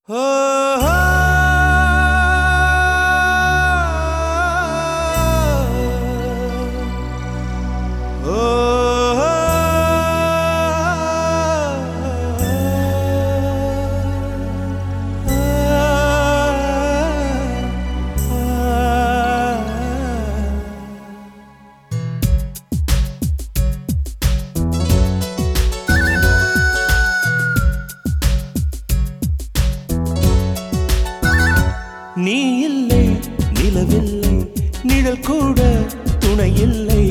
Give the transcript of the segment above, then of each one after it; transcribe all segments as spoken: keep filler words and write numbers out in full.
நீ இல்லை நிலவில்லை நிழல் கூட துணை இல்லை.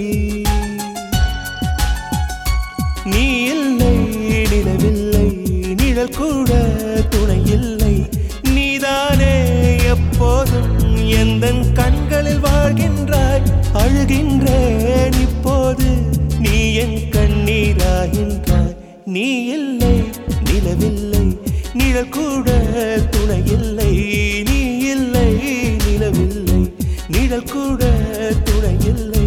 நீ இல்லை நிலவில்லை நிழல் கூட துணை இல்லை. நீதானே எப்போதும் எந்தன் கண்களில் வாழ்கின்றாய். அழுகின்றேன் இப்போது நீ என் கண்ணீராகின்றாய். நீ இல்லை நிலவில்லை நிழல் கூட துணை இல்லை. நீ இல்லை நிலவில்லை நிழல் கூட துணை இல்லை.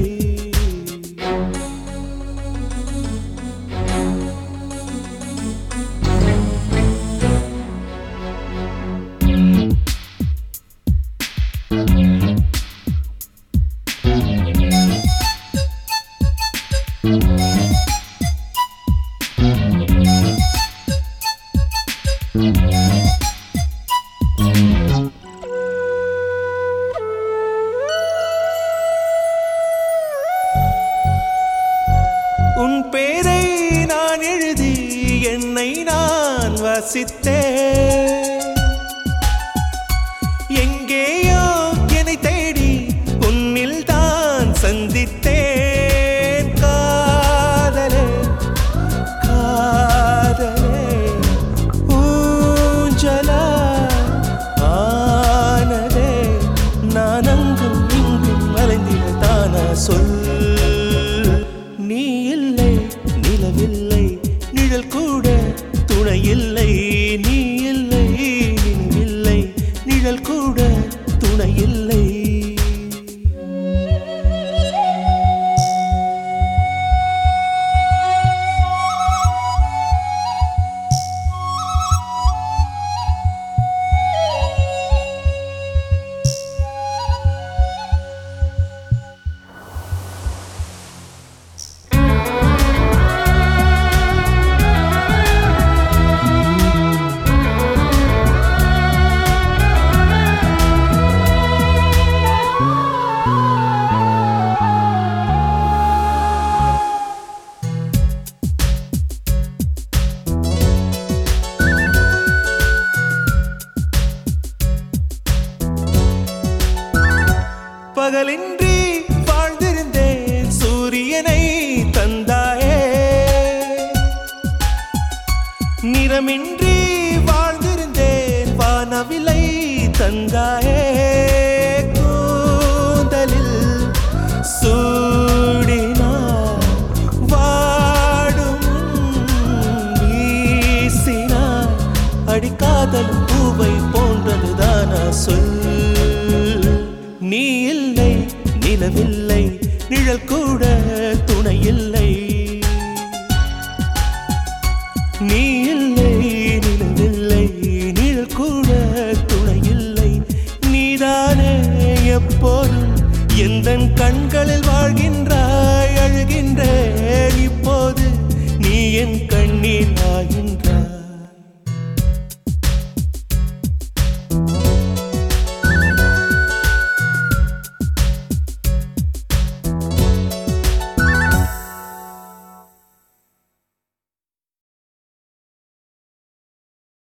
உன் பேரை நான் எழுதி என்னை நான் வாசித்தேன். எங்கேயோ என்னை தேடி உன்னில் தான் சந்தித்தேன். காதலே காதலே ஊஞ்சலா ஆனதே. நான் அங்கும் இங்கும் அலைந்திட தானா சொல். நீ இல்லை நிலவில்லை நிழல் கூட துணை இல்லை. நீ இல்லை நிலவில்லை நிழல் கூட துணை இல்லை. பகலின்றி வாழ்ந்திருந்தேன் சூரியனை தந்தாயே. நிறமின்றி வாழ்ந்திருந்தேன் வானவிலை தந்தாயே. கூந்தலில் சூடினார் வாடும் வீசினார். அடிக்காதல் பூவை போன்றதுதானா சொல். நீ இல்லை நிலவில்லை நிழல் கூட துணை இல்லை. நீ இல்லை நிலவில்லை நிழல் கூட துணை இல்லை. நீதானே எப்போதும் எந்தன் கண்